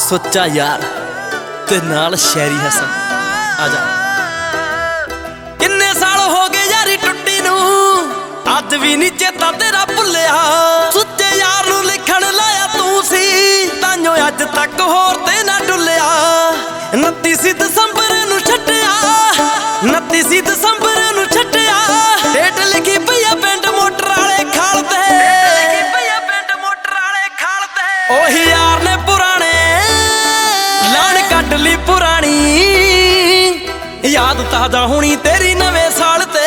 ਸੁੱਚਾ ਯਾਰ ਤੇ ਨਾਲ ਸ਼ੈਰੀ ਹਸਨ। ਆ ਜਾ। ਕਿੰਨੇ ਸਾਲ ਹੋ ਗਏ ਯਾਰੀ ਟੁੱਟੀ ਨੂੰ, ਅੱਜ ਵੀ ਨੀ ਚੇਤਾ ਤੇਰਾ ਭੁੱਲਿਆ। ਸੁੱਚੇ ਯਾਰ ਨੂੰ ਲਿਖਣ ਲਾਇਆ ਤੂੰ ਸੀ, ਤਾਂਯੋ ਅੱਜ ਤੱਕ ਹੋਰ ਤੇ ਨਾ ਡੁੱਲਿਆ। 29 ਦਸੰਬਰ ਨੂੰ ਛੱਡਿਆ, 29 ਦਸੰਬਰ ਨੂੰ ਛੱਡਿਆ। ਡੇਟ ਲਿਖੀ ਪਈ ਆ ਪਿੰਡ ਮੋਟਰ ਵਾਲੇ ਖਾਲ ਤੇ, ਉਹੀ ਯਾਰ ਨੇ ਪੁਰਾਣੇ ਲਾਣ ਕੱਢ ਲਈ ਪੁਰਾਣੀ। ਯਾਦ ਤਾਜ਼ਾ ਹੋਣੀ ਤੇਰੀ ਨਵੇਂ ਸਾਲ ਤੇ,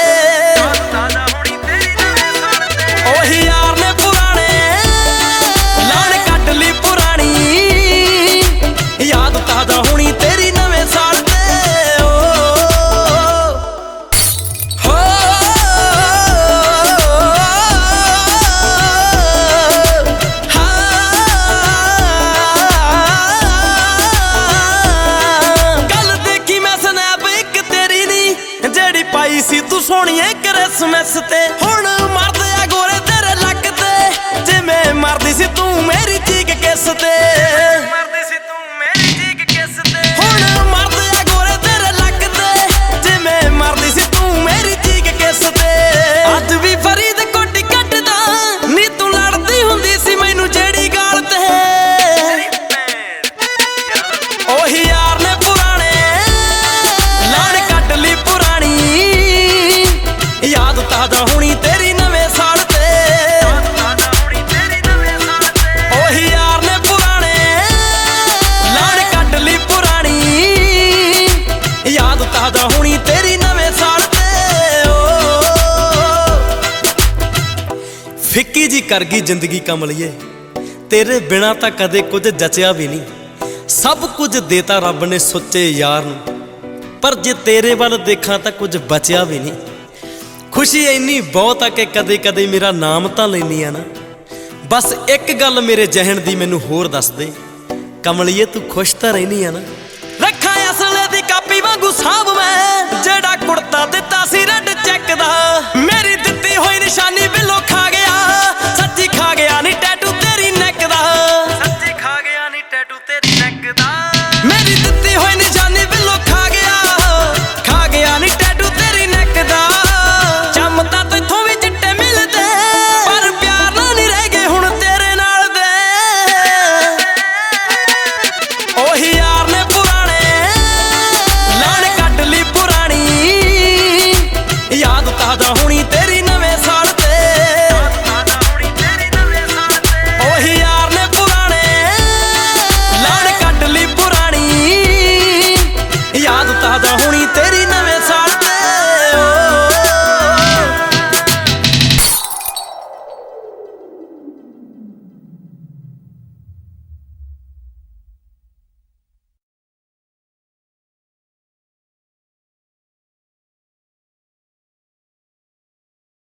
ਉਹੀ ਯਾਰ ਨੇ ਪੁਰਾਣੇ ਲਾਣ ਕੱਢ ਲਈ ਪੁਰਾਣੀ। ਯਾਦ ਤਾਜ਼ਾ ਹੋਣੀ ਤੇਰੀ ਨਵੇਂ ਸਾਲ ਤੇ। ਪਾਈ ਸੀ ਤੂੰ ਸੋਹਣੀਏ ਕ੍ਰਿਸਮਸ ਤੇ, ਹੁਣ ਮਰਦੇ ਆ ਗੋਰੇ ਤੇਰੇ ਲੱਕ ਤੇ। ਜਿਵੇਂ ਮਰਦੀ ਸੀ ਤੂੰ ਮੇਰੀ ਚੀਕ ਕਿਸ ਤੇ, ਹੁਣ ਮਰਦੇ ਆ ਗੋਰੇ ਤੇਰੇ ਲੱਕ ਤੇ। ਜਿਵੇਂ ਮਰਦੀ ਸੀ ਤੂੰ ਮੇਰੀ ਚੀਕ ਕਿਸ ਤੇ। ਅੱਜ ਵੀ ਫਰੀਦ ਕੋਟੀ ਕੱਟਦਾ ਨੀ ਤੂੰ ਲੜਦੀ ਹੁੰਦੀ ਸੀ ਮੈਨੂੰ ਜਿਹੜੀ ਗਾਲ ਤੇ। ਉਹੀ ਯਾਰ ਨੇ ਪੁਰਾਣੇ ਲਾਣ ਕੱਢ ਲਈ ਪੁਰਾਣੀ। ਯਾਦ ਤਾਜ਼ਾ ਹੋਣੀ ਤੇਰੀ ਨਵੇਂ ਸਾਲ ਤੇ, ਉਹੀ ਯਾਰ ਨੇ ਪੁਰਾਣੇ ਲਾਣ ਕੱਢ ਲਈ ਪੁਰਾਣੀ। ਯਾਦ ਤਾਜ਼ਾ ਹੋਣੀ ਤੇਰੀ ਨਵੇਂ ਸਾਲ ਤੇ। ਫਿੱਕੀ ਜੀ ਕਰ ਗਈ ਜ਼ਿੰਦਗੀ ਕਮਲੀਏ, ਤੇਰੇ ਬਿਨਾਂ ਤਾਂ ਕਦੇ ਕੁਝ ਜਚਿਆ ਵੀ ਨਹੀਂ। ਸਭ ਕੁਝ ਦੇਤਾ ਰੱਬ ਨੇ ਸੁੱਚੇ ਯਾਰ ਨੂੰ, ਪਰ ਜੇ ਤੇਰੇ ਵੱਲ ਦੇਖਾਂ ਤਾਂ ਕੁਝ ਬਚਿਆ ਵੀ ਨਹੀਂ। ਖੁਸ਼ੀ ਇੰਨੀ ਬਹੁਤ ਆ ਕਿ ਕਦੇ ਕਦੇ ਮੇਰਾ ਨਾਮ ਤਾਂ ਲੈਨੀ ਆ ਨਾ। ਬਸ ਇੱਕ ਗੱਲ ਮੇਰੇ ਜਹਨ ਦੀ ਮੈਨੂੰ ਹੋਰ ਦੱਸ ਦੇ, ਕਮਲੀਏ ਤੂੰ ਖੁਸ਼ ਤਾਂ ਰਹਿਨੀ ਆ ਨਾ। ਰੱਖਾਂ ਅਸਲੇ ਦੀ ਕਾਪੀ ਵਾਂਗੂ ਸਾਂਭ ਮੈਂ, ਜਿਹੜਾ ਕੁੜਤਾ ਦਿੱਤਾ ਸੀ